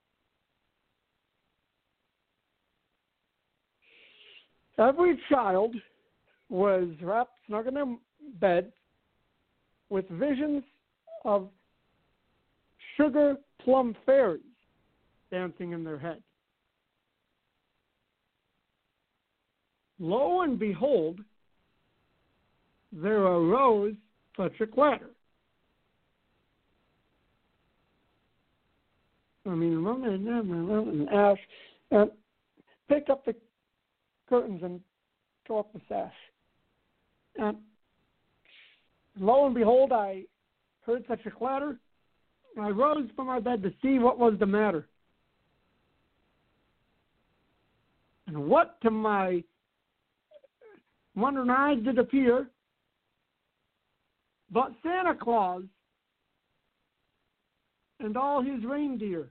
Every child was wrapped snug in their bed with visions of sugar plum fairies dancing in their head. Lo and behold, there arose such a clatter. I mean, and Ash, and pick up the curtains and go up the sash. And lo and behold, I heard such a clatter. I rose from my bed to see what was the matter. And what to my wondering eyes did appear but Santa Claus and all his reindeer.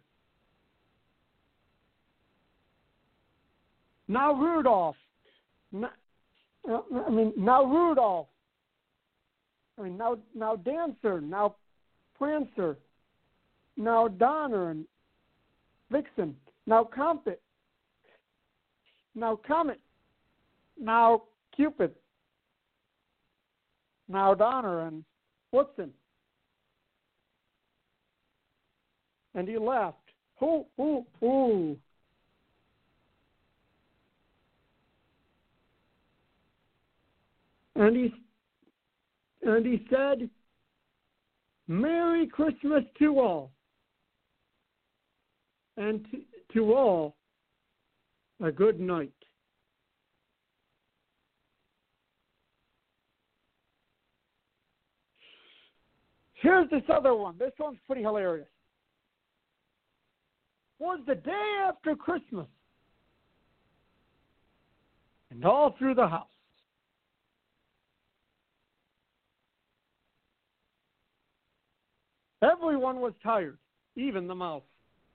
Now Rudolph, now, I mean, now Rudolph, I mean, now, now Dancer, now Prancer, now Donner and Vixen, now Comet, now Comet, now Cupid, now Donner and Woodson. And he laughed. Hoo, hoo, hoo. And he, and he said, Merry Christmas to all. And to, to all, a good night. Here's this other one. This one's pretty hilarious. Was the day after Christmas, and all through the house, everyone was tired, even the mouse.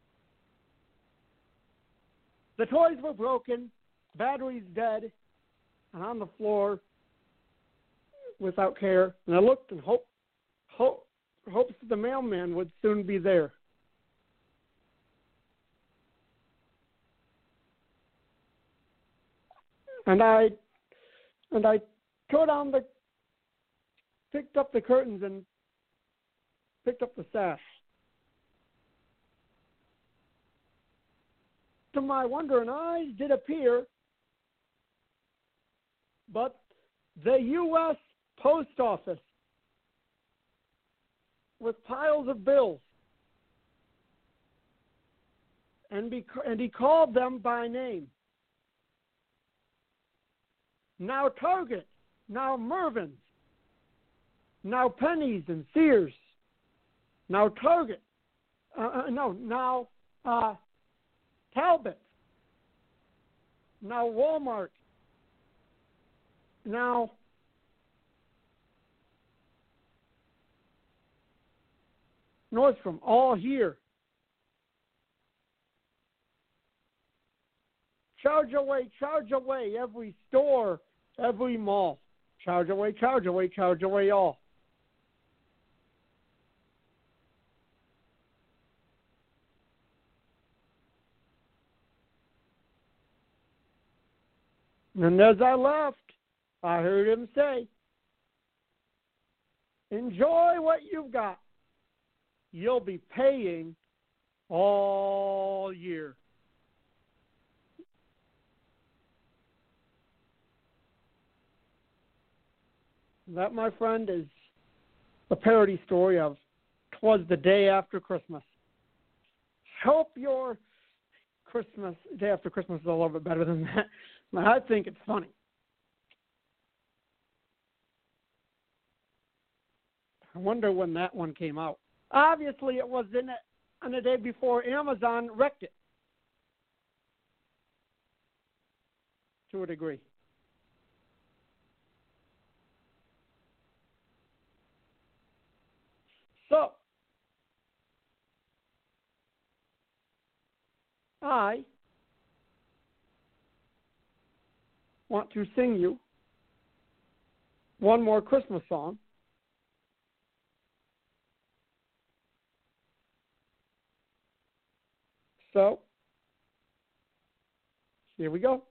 The toys were broken, batteries dead, and on the floor without care. And I looked and hoped, hope, hopes the mailman would soon be there. And I, and I tore down the, picked up the curtains and picked up the sash. To my wondering eyes did appear, but the U S Post Office with piles of bills. And, be, and he called them by name. Now Target, now Mervyn's, now Penny's and Sears, now Target, uh, uh, no, now uh, Talbot, now Walmart, now Nordstrom, all here. Charge away, charge away, every store, every mall. Charge away, charge away, charge away all. And as I left, I heard him say, enjoy what you've got. You'll be paying all year. That, my friend, is a parody story of "'Twas the Day After Christmas." Hope your Christmas, Day After Christmas is a little bit better than that. I think it's funny. I wonder when that one came out. Obviously, it was in it on the day before Amazon wrecked it, to a degree. So, I want to sing you one more Christmas song. So, here we go.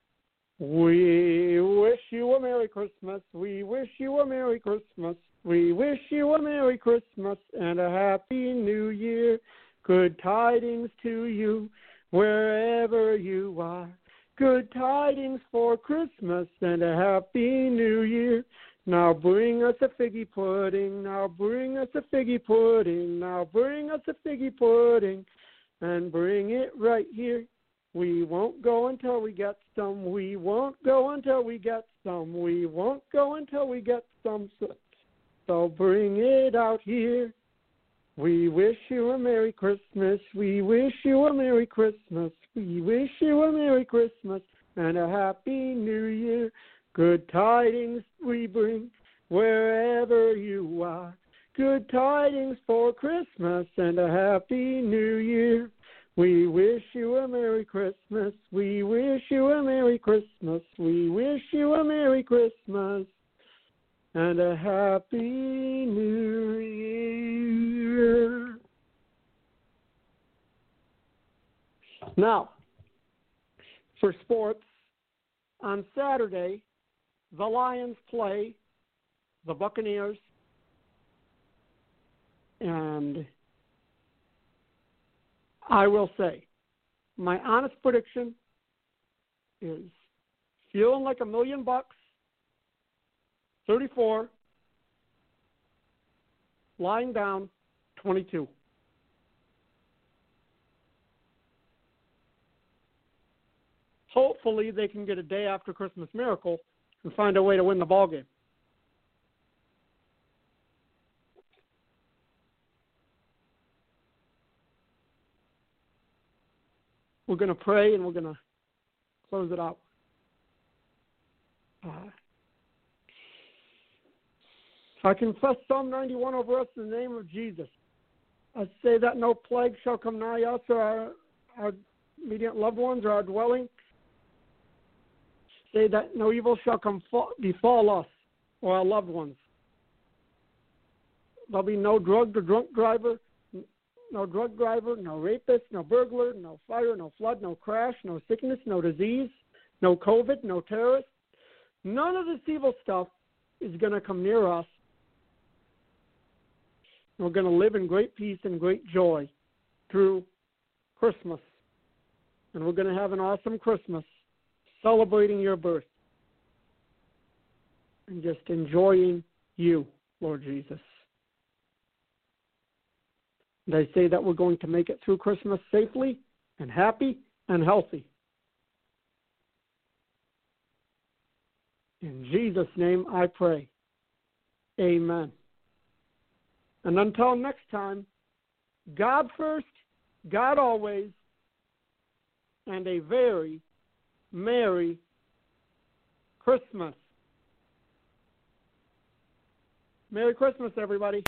We wish you a Merry Christmas. We wish you a Merry Christmas. We wish you a Merry Christmas and a Happy New Year. Good tidings to you wherever you are. Good tidings for Christmas and a Happy New Year. Now bring us a figgy pudding. Now bring us a figgy pudding. Now bring us a figgy pudding and bring it right here. We won't go until we get some. We won't go until we get some. We won't go until we get some. So So bring it out here. We wish you a Merry Christmas. We wish you a Merry Christmas. We wish you a Merry Christmas and a Happy New Year. Good tidings we bring wherever you are. Good tidings for Christmas and a Happy New Year. We wish you a Merry Christmas. We wish you a Merry Christmas. We wish you a Merry Christmas and a Happy New Year. Now, for sports, on Saturday, the Lions play the Buccaneers, and I will say, my honest prediction is feeling like a million bucks, thirty-four, lying down, twenty-two. Hopefully they can get a day after Christmas miracle and find a way to win the ball game. We're going to pray and we're going to close it out. Uh, I confess Psalm ninety-one over us in the name of Jesus. I say that no plague shall come nigh us or our, our immediate loved ones or our dwelling. Say that no evil shall come fall, befall us or our loved ones. There'll be no drug or drunk driver, no drug driver, no rapist, no burglar, no fire, no flood, no crash, no sickness, no disease, no COVID, no terrorist. None of this evil stuff is going to come near us. We're going to live in great peace and great joy through Christmas. And we're going to have an awesome Christmas celebrating your birth and just enjoying you, Lord Jesus. And I say that we're going to make it through Christmas safely and happy and healthy. In Jesus' name I pray. Amen. And until next time, God first, God always, and a very Merry Christmas. Merry Christmas, everybody.